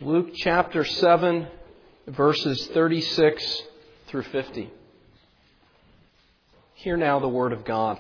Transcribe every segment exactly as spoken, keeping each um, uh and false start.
Luke chapter seven, verses thirty-six through fifty. Hear now the word of God.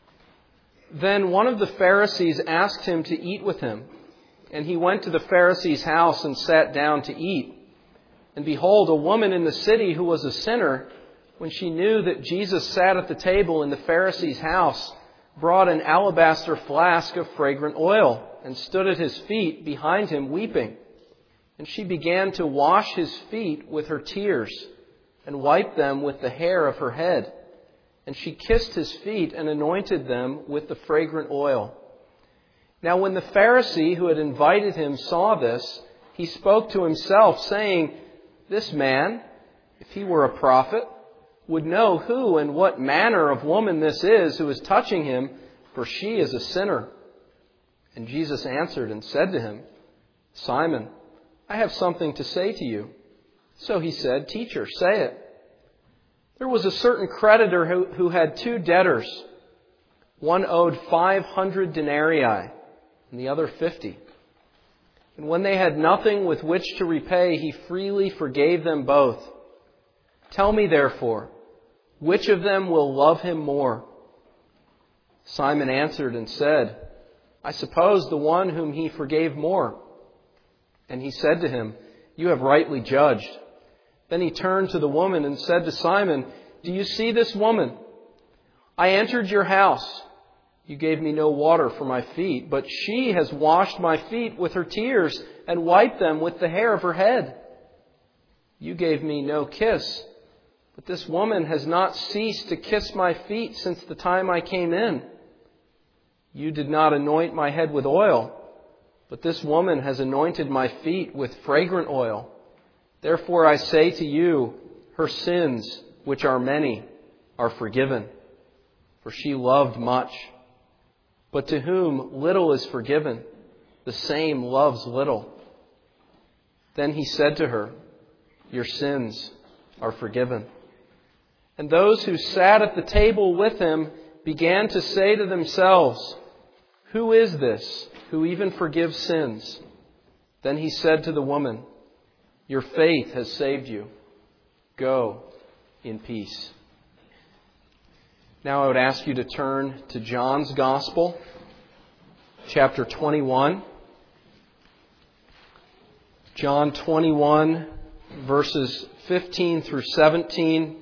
Then one of the Pharisees asked him to eat with him, and he went to the Pharisee's house and sat down to eat. And behold, a woman in the city who was a sinner, when she knew that Jesus sat at the table in the Pharisee's house, brought an alabaster flask of fragrant oil and stood at his feet behind him weeping. And she began to wash his feet with her tears and wiped them with the hair of her head. And she kissed his feet and anointed them with the fragrant oil. Now when the Pharisee who had invited him saw this, he spoke to himself, saying, "This man, if he were a prophet, would know who and what manner of woman this is who is touching him, for she is a sinner." And Jesus answered and said to him, "Simon, I have something to say to you." So he said, "Teacher, say it." There was a certain creditor who, who had two debtors. One owed five hundred denarii and the other fifty. And when they had nothing with which to repay, he freely forgave them both. Tell me, therefore, which of them will love him more? Simon answered and said, "I suppose the one whom he forgave more." And he said to him, "You have rightly judged." Then he turned to the woman and said to Simon, "Do you see this woman? I entered your house. You gave me no water for my feet, but she has washed my feet with her tears and wiped them with the hair of her head. You gave me no kiss, but this woman has not ceased to kiss my feet since the time I came in. You did not anoint my head with oil, but this woman has anointed my feet with fragrant oil. Therefore I say to you, her sins, which are many, are forgiven, for she loved much. But to whom little is forgiven, the same loves little." Then he said to her, "Your sins are forgiven." And those who sat at the table with him began to say to themselves, "Who is this who even forgives sins?" Then he said to the woman, "Your faith has saved you. Go in peace." Now I would ask you to turn to John's Gospel, chapter twenty-one. John twenty-one, verses fifteen through seventeen.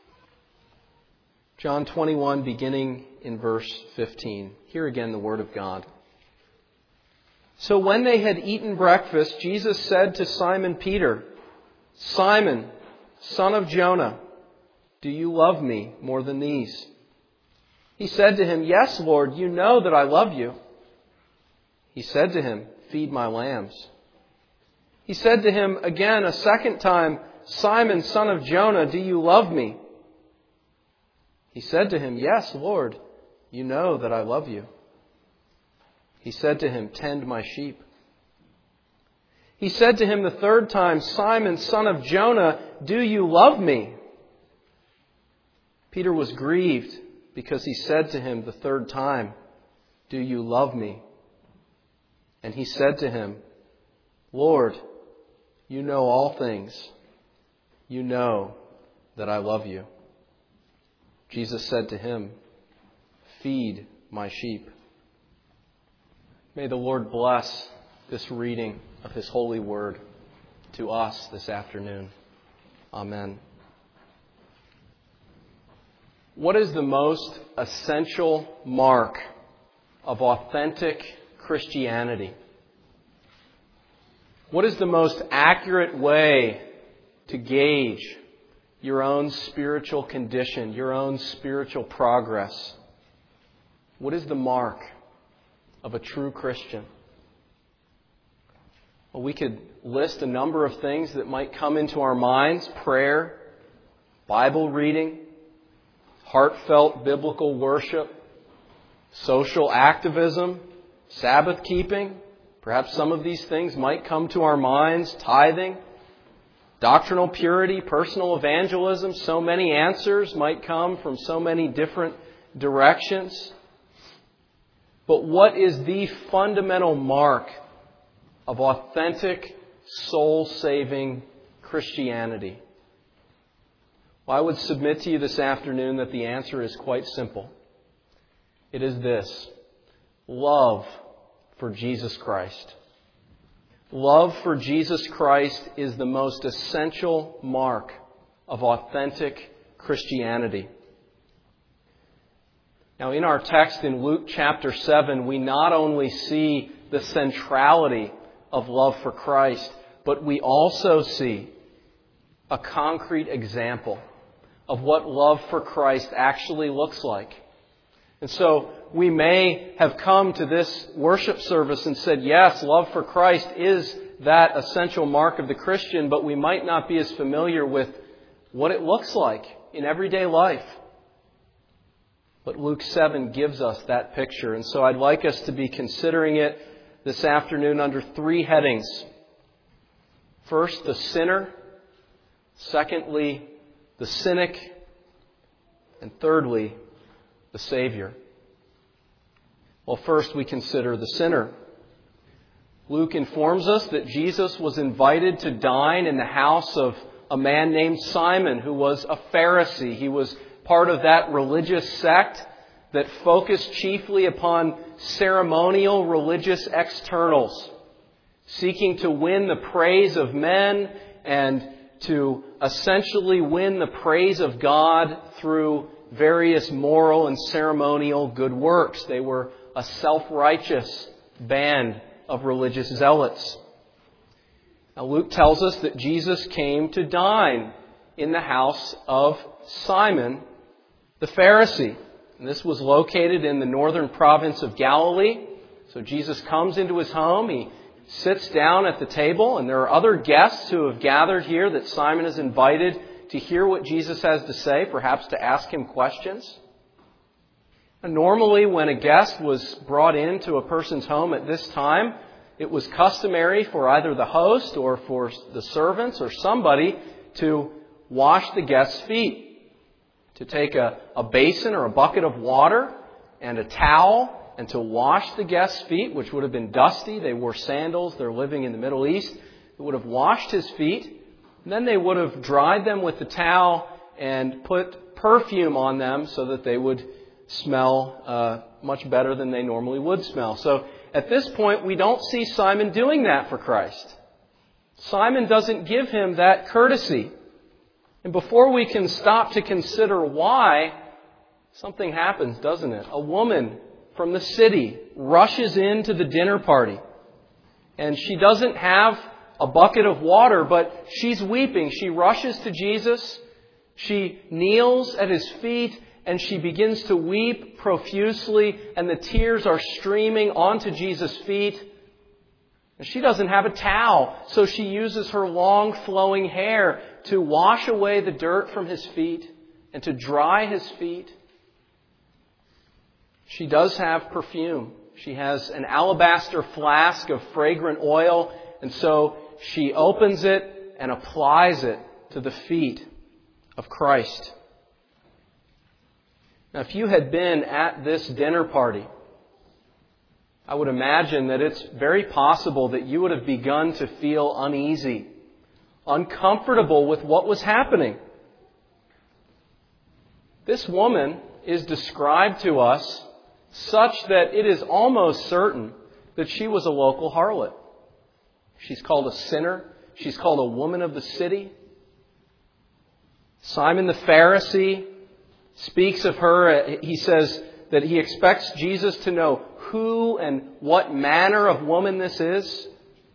John twenty-one, beginning in verse fifteen. Hear again the word of God. So when they had eaten breakfast, Jesus said to Simon Peter, "Simon, son of Jonah, do you love me more than these?" He said to him, "Yes, Lord, you know that I love you." He said to him, "Feed my lambs." He said to him again a second time, "Simon, son of Jonah, do you love me?" He said to him, "Yes, Lord, you know that I love you." He said to him, "Tend my sheep." He said to him the third time, "Simon, son of Jonah, do you love me?" Peter was grieved because he said to him the third time, "Do you love me?" And he said to him, "Lord, you know all things. You know that I love you." Jesus said to him, "Feed my sheep." May the Lord bless this reading of His holy word to us this afternoon. Amen. What is the most essential mark of authentic Christianity? What is the most accurate way to gauge your own spiritual condition, your own spiritual progress? What is the mark of a true Christian? Well, we could list a number of things that might come into our minds: prayer, Bible reading, heartfelt biblical worship, social activism, Sabbath keeping. Perhaps some of these things might come to our minds: tithing, doctrinal purity, personal evangelism. So many answers might come from so many different directions. But what is the fundamental mark of authentic soul-saving Christianity? Well, I would submit to you this afternoon that the answer is quite simple. It is this: love for Jesus Christ. Love for Jesus Christ is the most essential mark of authentic Christianity. Now, in our text in Luke chapter seven, we not only see the centrality of love for Christ, but we also see a concrete example of what love for Christ actually looks like. And so we may have come to this worship service and said, yes, love for Christ is that essential mark of the Christian, but we might not be as familiar with what it looks like in everyday life. But Luke seven gives us that picture. And so I'd like us to be considering it this afternoon under three headings. First, the sinner. Secondly, the cynic. And thirdly, the Savior. Well, first we consider the sinner. Luke informs us that Jesus was invited to dine in the house of a man named Simon, who was a Pharisee. He was part of that religious sect that focused chiefly upon ceremonial religious externals, seeking to win the praise of men and to essentially win the praise of God through various moral and ceremonial good works. They were a self-righteous band of religious zealots. Now, Luke tells us that Jesus came to dine in the house of Simon the Pharisee. And this was located in the northern province of Galilee. So Jesus comes into his home, he sits down at the table, and there are other guests who have gathered here that Simon has invited to hear what Jesus has to say, perhaps to ask him questions. And normally, when a guest was brought into a person's home at this time, it was customary for either the host or for the servants or somebody to wash the guest's feet. To take a, a basin or a bucket of water and a towel and to wash the guest's feet, which would have been dusty. They wore sandals. They're living in the Middle East. They would have washed his feet. And then they would have dried them with the towel and put perfume on them so that they would smell uh, much better than they normally would smell. So at this point, we don't see Simon doing that for Christ. Simon doesn't give him that courtesy. And before we can stop to consider why, something happens, doesn't it? A woman from the city rushes into the dinner party. And she doesn't have a bucket of water, but she's weeping. She rushes to Jesus. She kneels at his feet and she begins to weep profusely, and the tears are streaming onto Jesus' feet. And she doesn't have a towel, so she uses her long flowing hair to wash away the dirt from his feet and to dry his feet. She does have perfume. She has an alabaster flask of fragrant oil, and so she opens it and applies it to the feet of Christ. Now, if you had been at this dinner party, I would imagine that it's very possible that you would have begun to feel uneasy, uncomfortable with what was happening. This woman is described to us such that it is almost certain that she was a local harlot. She's called a sinner. She's called a woman of the city. Simon the Pharisee speaks of her. He says that he expects Jesus to know who and what manner of woman this is.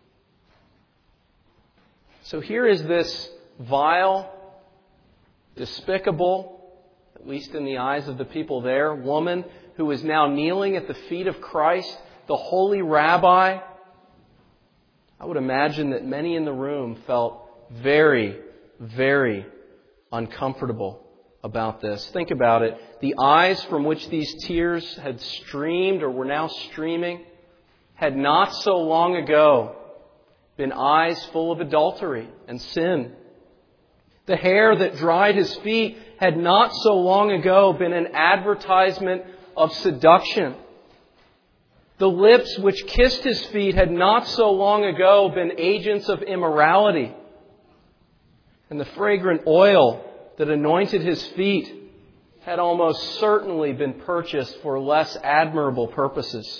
So here is this vile, despicable, at least in the eyes of the people there, woman who is now kneeling at the feet of Christ, the holy rabbi. I would imagine that many in the room felt very, very uncomfortable about this. Think about it. The eyes from which these tears had streamed or were now streaming had not so long ago been eyes full of adultery and sin. The hair that dried his feet had not so long ago been an advertisement of seduction. The lips which kissed His feet had not so long ago been agents of immorality. And the fragrant oil that anointed His feet had almost certainly been purchased for less admirable purposes.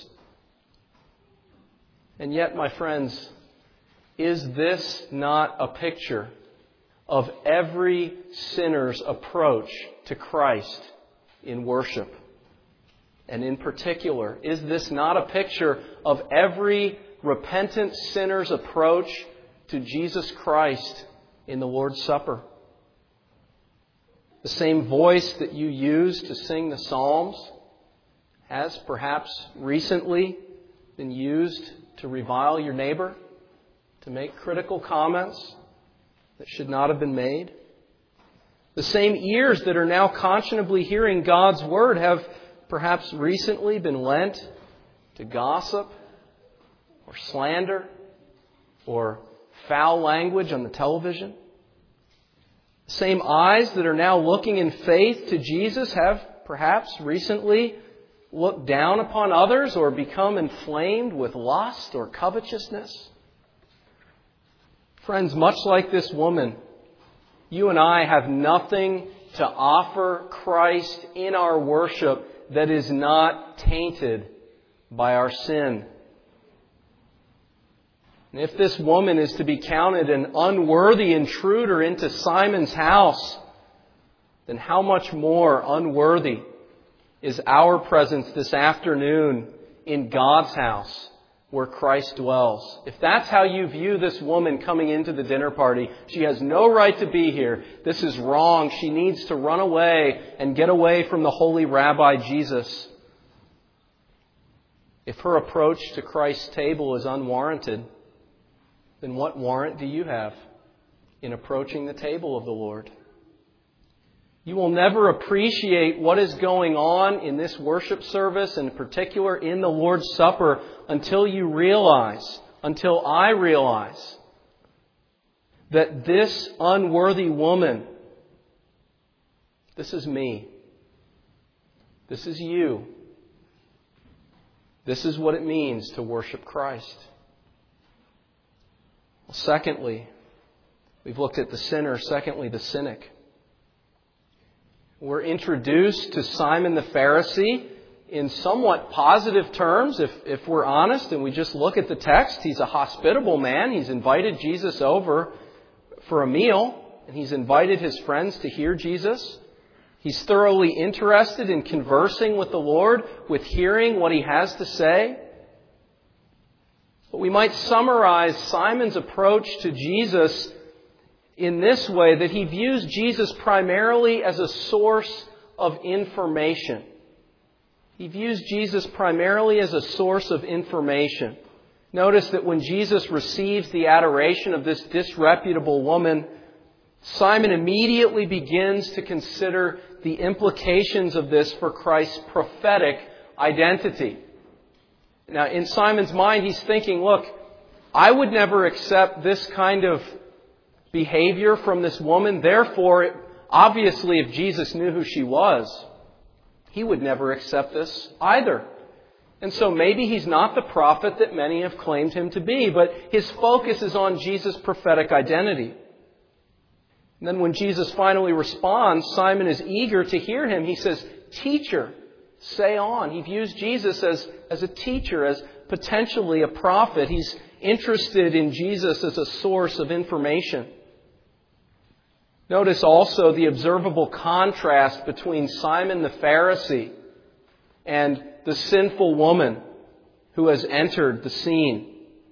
And yet, my friends, is this not a picture of every sinner's approach to Christ in worship? And in particular, is this not a picture of every repentant sinner's approach to Jesus Christ in the Lord's Supper? The same voice that you use to sing the Psalms has perhaps recently been used to revile your neighbor, to make critical comments that should not have been made. The same ears that are now conscionably hearing God's Word have perhaps recently been lent to gossip or slander or foul language on the television. The same eyes that are now looking in faith to Jesus have perhaps recently looked down upon others or become inflamed with lust or covetousness. Friends, much like this woman, you and I have nothing to offer Christ in our worship that is not tainted by our sin. And if this woman is to be counted an unworthy intruder into Simon's house, then how much more unworthy is our presence this afternoon in God's house where Christ dwells? If that's how you view this woman coming into the dinner party, she has no right to be here. This is wrong. She needs to run away and get away from the holy Rabbi Jesus. If her approach to Christ's table is unwarranted, then what warrant do you have in approaching the table of the Lord? You will never appreciate what is going on in this worship service, and in particular in the Lord's Supper, until you realize, until I realize, that this unworthy woman, this is me. This is you. This is what it means to worship Christ. Well, secondly, we've looked at the sinner. Secondly, the cynic. We're introduced to Simon the Pharisee in somewhat positive terms, if, if we're honest, and we just look at the text. He's a hospitable man. He's invited Jesus over for a meal, and he's invited his friends to hear Jesus. He's thoroughly interested in conversing with the Lord, with hearing what He has to say. But we might summarize Simon's approach to Jesus in this way, that he views Jesus primarily as a source of information. He views Jesus primarily as a source of information. Notice that when Jesus receives the adoration of this disreputable woman, Simon immediately begins to consider the implications of this for Christ's prophetic identity. Now, in Simon's mind, he's thinking, look, I would never accept this kind of behavior from this woman. Therefore, obviously, if Jesus knew who she was, He would never accept this either. And so maybe He's not the prophet that many have claimed Him to be, but his focus is on Jesus' prophetic identity. And then when Jesus finally responds, Simon is eager to hear Him. He says, "Teacher, say on." He views Jesus as, as a teacher, as potentially a prophet. He's interested in Jesus as a source of information. Notice also the observable contrast between Simon the Pharisee and the sinful woman who has entered the scene.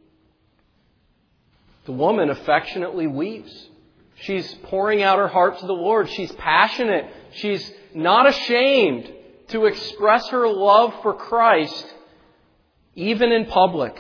The woman affectionately weeps. She's pouring out her heart to the Lord. She's passionate. She's not ashamed to express her love for Christ, even in public.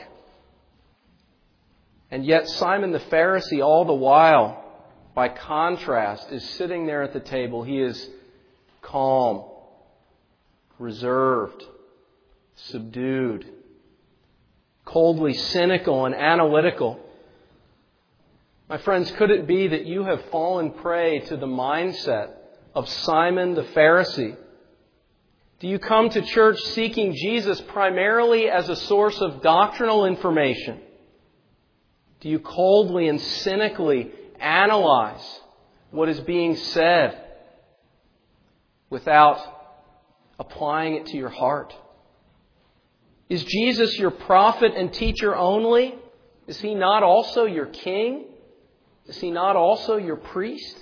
And yet Simon the Pharisee, all the while, by contrast, is sitting there at the table. He is calm, reserved, subdued, coldly cynical and analytical. My friends, could it be that you have fallen prey to the mindset of Simon the Pharisee? Do you come to church seeking Jesus primarily as a source of doctrinal information? Do you coldly and cynically analyze what is being said without applying it to your heart? Is Jesus your prophet and teacher only? Is He not also your king? Is He not also your priest?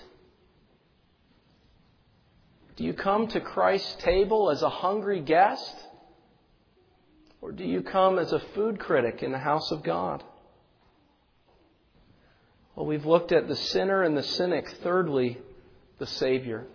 Do you come to Christ's table as a hungry guest? Or do you come as a food critic in the house of God? Well, we've looked at the sinner and the cynic. Thirdly, the Savior.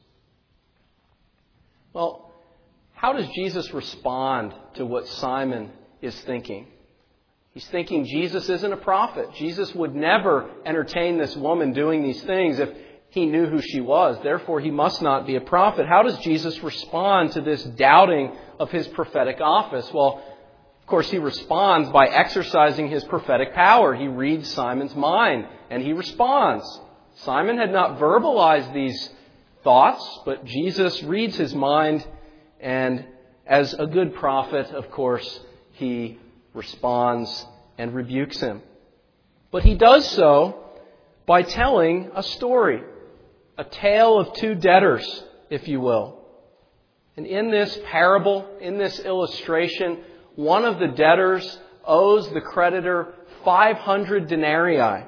Well, how does Jesus respond to what Simon is thinking? He's thinking Jesus isn't a prophet. Jesus would never entertain this woman doing these things if He knew who she was. Therefore, He must not be a prophet. How does Jesus respond to this doubting of His prophetic office? Well, of course, He responds by exercising His prophetic power. He reads Simon's mind and He responds. Simon had not verbalized these thoughts, but Jesus reads his mind, and as a good prophet, of course, He responds and rebukes him. But He does so by telling a story, a tale of two debtors, if you will. And in this parable, in this illustration, one of the debtors owes the creditor five hundred denarii.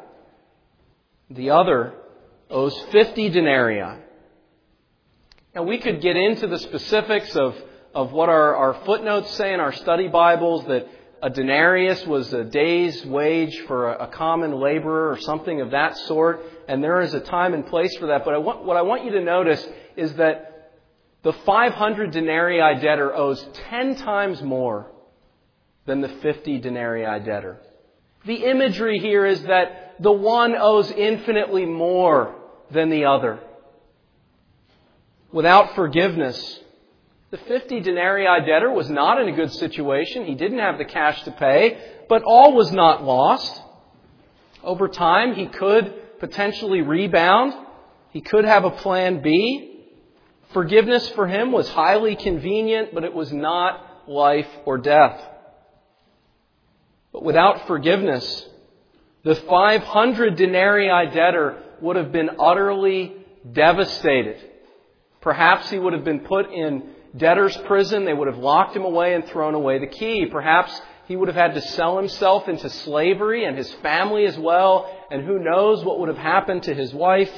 The other owes fifty denarii. Now, we could get into the specifics of, of what our, our footnotes say in our study Bibles, that a denarius was a day's wage for a, a common laborer or something of that sort. And there is a time and place for that. But I want, what I want you to notice is that the five hundred denarii debtor owes ten times more than the fifty denarii debtor. The imagery here is that the one owes infinitely more than the other. Without forgiveness, the fifty denarii debtor was not in a good situation. He didn't have the cash to pay, but all was not lost. Over time, he could potentially rebound. He could have a plan B. Forgiveness for him was highly convenient, but it was not life or death. But without forgiveness, the five hundred denarii debtor would have been utterly devastated. Perhaps he would have been put in debtor's prison. They would have locked him away and thrown away the key. Perhaps he would have had to sell himself into slavery and his family as well. And who knows what would have happened to his wife.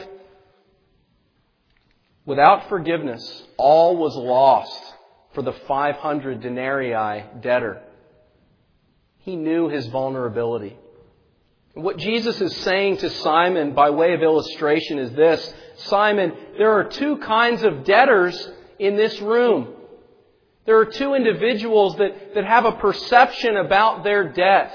Without forgiveness, all was lost for the five hundred denarii debtor. He knew his vulnerability. What Jesus is saying to Simon by way of illustration is this: Simon, there are two kinds of debtors in this room. There are two individuals that, that have a perception about their debt.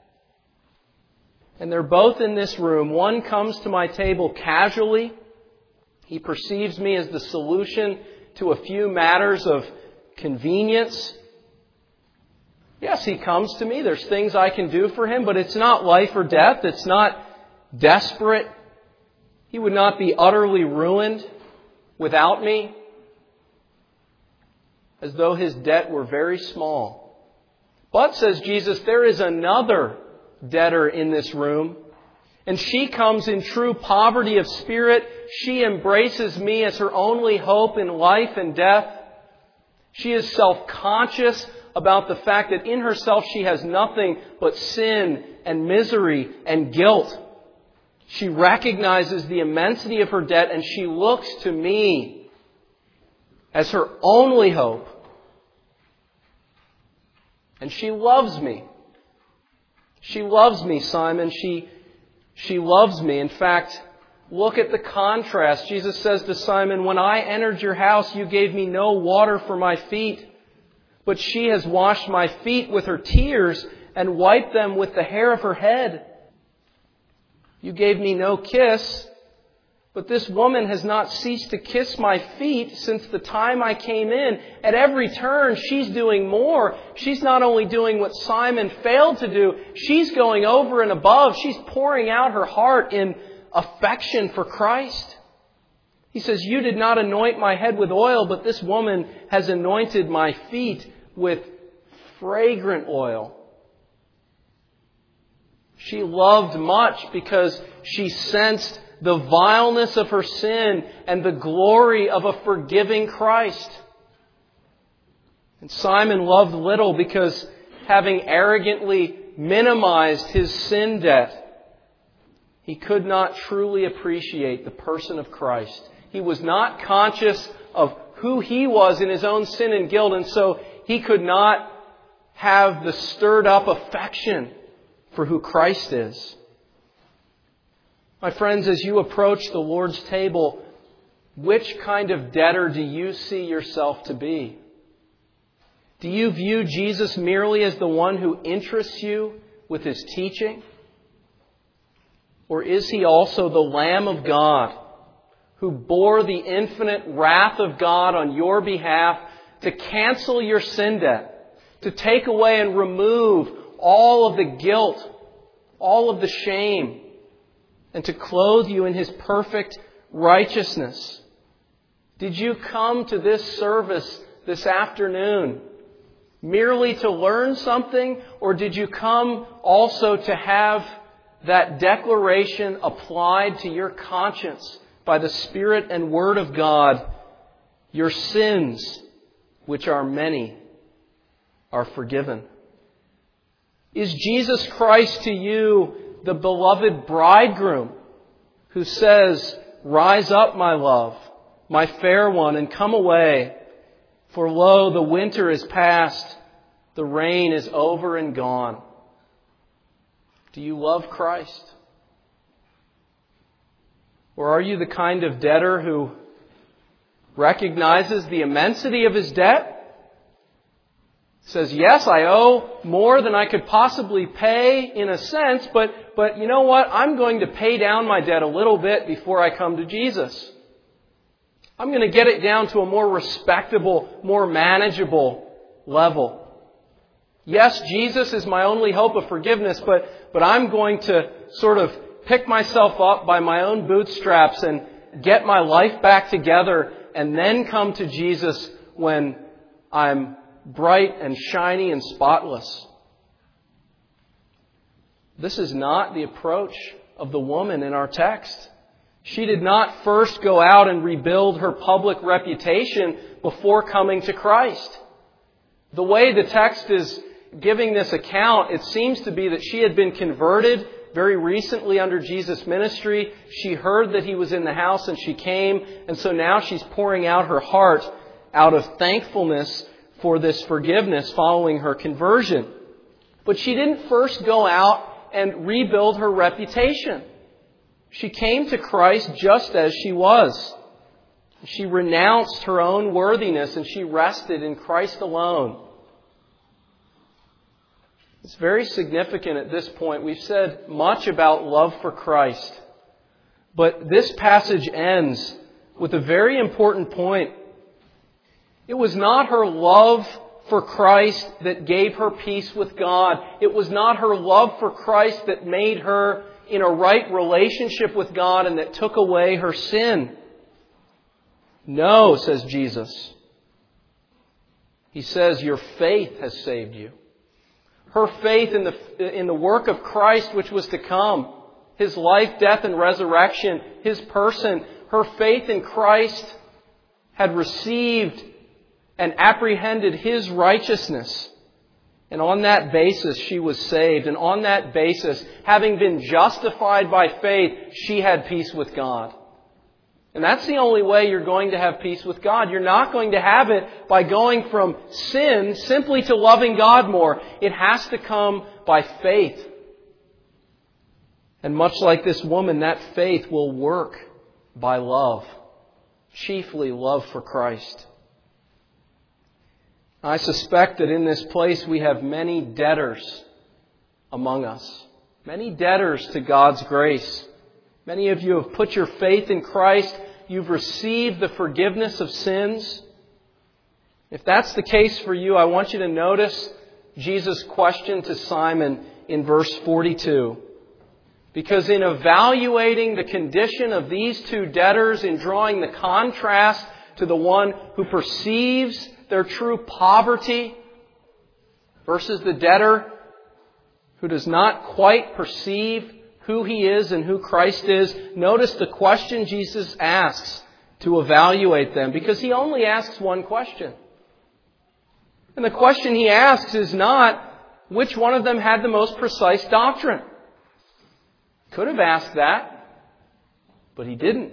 And they're both in this room. One comes to my table casually. He perceives me as the solution to a few matters of convenience. Yes, he comes to me. There's things I can do for him, but it's not life or death. It's not desperate. He would not be utterly ruined without me, as though his debt were very small. But, says Jesus, there is another debtor in this room, and she comes in true poverty of spirit. She embraces me as her only hope in life and death. She is self-conscious about the fact that in herself she has nothing but sin and misery and guilt. She recognizes the immensity of her debt, and she looks to me as her only hope. And she loves me. She loves me, Simon. She, she loves me. In fact, look at the contrast. Jesus says to Simon, when I entered your house, you gave me no water for my feet, but she has washed my feet with her tears and wiped them with the hair of her head. You gave me no kiss, but this woman has not ceased to kiss my feet since the time I came in. At every turn, she's doing more. She's not only doing what Simon failed to do, she's going over and above. She's pouring out her heart in affection for Christ. He says, you did not anoint my head with oil, but this woman has anointed my feet with fragrant oil. She loved much because she sensed the vileness of her sin and the glory of a forgiving Christ. And Simon loved little because, having arrogantly minimized his sin debt, he could not truly appreciate the person of Christ. He was not conscious of who he was in his own sin and guilt, and so he could not have the stirred up affection for who Christ is. My friends, as you approach the Lord's table, which kind of debtor do you see yourself to be? Do you view Jesus merely as the one who interests you with His teaching? Or is He also the Lamb of God who bore the infinite wrath of God on your behalf to cancel your sin debt, to take away and remove all of the guilt, all of the shame, and to clothe you in His perfect righteousness? Did you come to this service this afternoon merely to learn something, or did you come also to have that declaration applied to your conscience by the Spirit and Word of God? Your sins, which are many, are forgiven. Is Jesus Christ to you the beloved bridegroom who says, rise up, my love, my fair one, and come away? For lo, the winter is past, the rain is over and gone. Do you love Christ? Or are you the kind of debtor who recognizes the immensity of his debt? Says, yes, I owe more than I could possibly pay in a sense, but, but you know what? I'm going to pay down my debt a little bit before I come to Jesus. I'm going to get it down to a more respectable, more manageable level. Yes, Jesus is my only hope of forgiveness, but, but I'm going to sort of pick myself up by my own bootstraps and get my life back together and then come to Jesus when I'm bright and shiny and spotless. This is not the approach of the woman in our text. She did not first go out and rebuild her public reputation before coming to Christ. The way the text is giving this account, it seems to be that she had been converted very recently under Jesus' ministry. She heard that He was in the house and she came, and so now she's pouring out her heart out of thankfulness for this forgiveness following her conversion. But she didn't first go out and rebuild her reputation. She came to Christ just as she was. She renounced her own worthiness and she rested in Christ alone. It's very significant at this point. We've said much about love for Christ, but this passage ends with a very important point. It was not her love for Christ that gave her peace with God. It was not her love for Christ that made her in a right relationship with God and that took away her sin. No, says Jesus. He says, your faith has saved you. Her faith in the, in the work of Christ which was to come, His life, death, and resurrection, His person, her faith in Christ had received and apprehended His righteousness. And on that basis, she was saved. And on that basis, having been justified by faith, she had peace with God. And that's the only way you're going to have peace with God. You're not going to have it by going from sin simply to loving God more. It has to come by faith. And much like this woman, that faith will work by love. Chiefly love for Christ. I suspect that in this place we have many debtors among us. Many debtors to God's grace. Many of you have put your faith in Christ. You've received the forgiveness of sins. If that's the case for you, I want you to notice Jesus' question to Simon in verse forty-two. Because in evaluating the condition of these two debtors, in drawing the contrast to the one who perceives their true poverty versus the debtor who does not quite perceive who he is and who Christ is, notice the question Jesus asks to evaluate them, because he only asks one question. And the question he asks is not which one of them had the most precise doctrine. Could have asked that, but he didn't.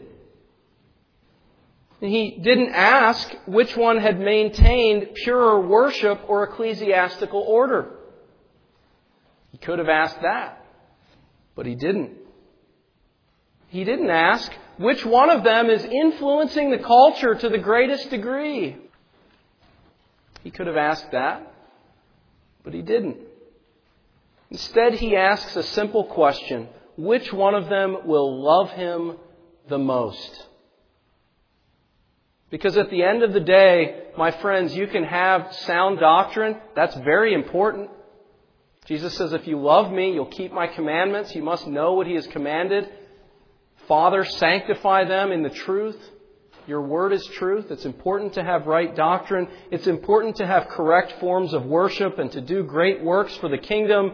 He didn't ask which one had maintained purer worship or ecclesiastical order. He could have asked that, but he didn't. He didn't ask which one of them is influencing the culture to the greatest degree. He could have asked that, but he didn't. Instead, he asks a simple question: which one of them will love him the most? Because at the end of the day, my friends, you can have sound doctrine. That's very important. Jesus says, if you love me, you'll keep my commandments. You must know what he has commanded. Father, sanctify them in the truth. Your word is truth. It's important to have right doctrine. It's important to have correct forms of worship and to do great works for the kingdom.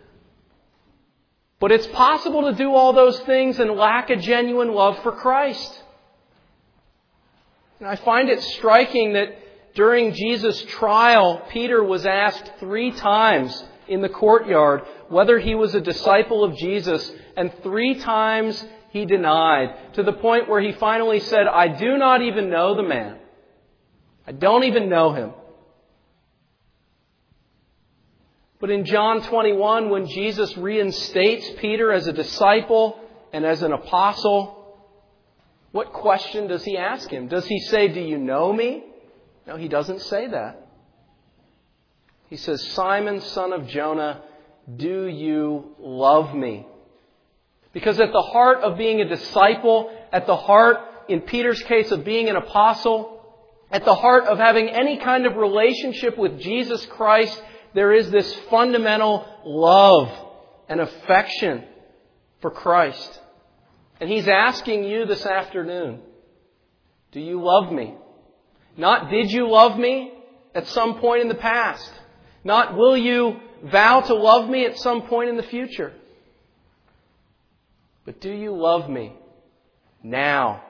But it's possible to do all those things and lack a genuine love for Christ. And I find it striking that during Jesus' trial, Peter was asked three times in the courtyard whether he was a disciple of Jesus, and three times he denied, to the point where he finally said, I do not even know the man. I don't even know him. But in John twenty-one, when Jesus reinstates Peter as a disciple and as an apostle, what question does he ask him? Does he say, do you know me? No, he doesn't say that. He says, Simon, son of Jonah, do you love me? Because at the heart of being a disciple, at the heart, in Peter's case, of being an apostle, at the heart of having any kind of relationship with Jesus Christ, there is this fundamental love and affection for Christ. And he's asking you this afternoon, do you love me? Not did you love me at some point in the past. Not will you vow to love me at some point in the future. But do you love me now?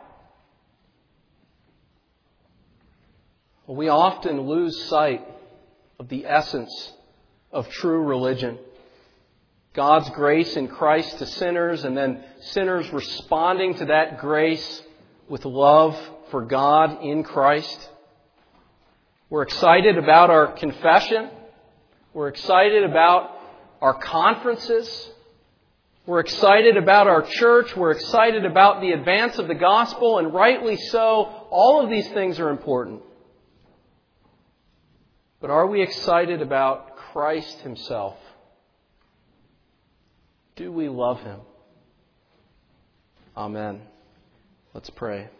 Well, we often lose sight of the essence of true religion. God's grace in Christ to sinners, and then sinners responding to that grace with love for God in Christ. We're excited about our confession. We're excited about our conferences. We're excited about our church. We're excited about the advance of the gospel, and rightly so. All of these things are important. But are we excited about Christ Himself? Do we love Him? Amen. Let's pray.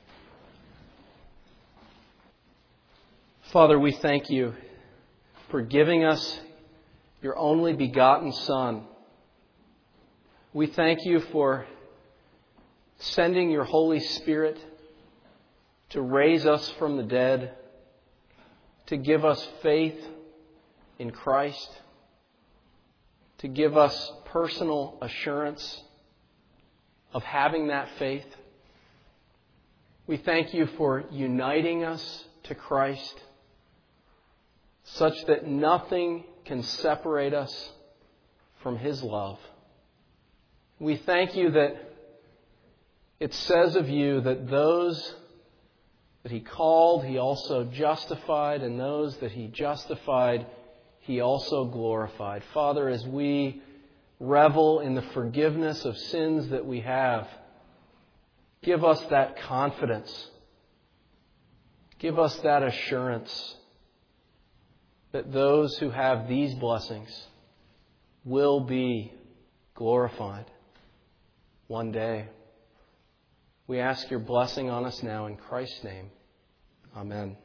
Father, we thank You for giving us Your only begotten Son. We thank You for sending Your Holy Spirit to raise us from the dead, to give us faith in Christ, to give us personal assurance of having that faith. We thank You for uniting us to Christ such that nothing can separate us from His love. We thank You that it says of You that those that He called, He also justified, and those that He justified, He also glorified. Father, as we revel in the forgiveness of sins that we have, give us that confidence. Give us that assurance that those who have these blessings will be glorified one day. We ask Your blessing on us now in Christ's name. Amen.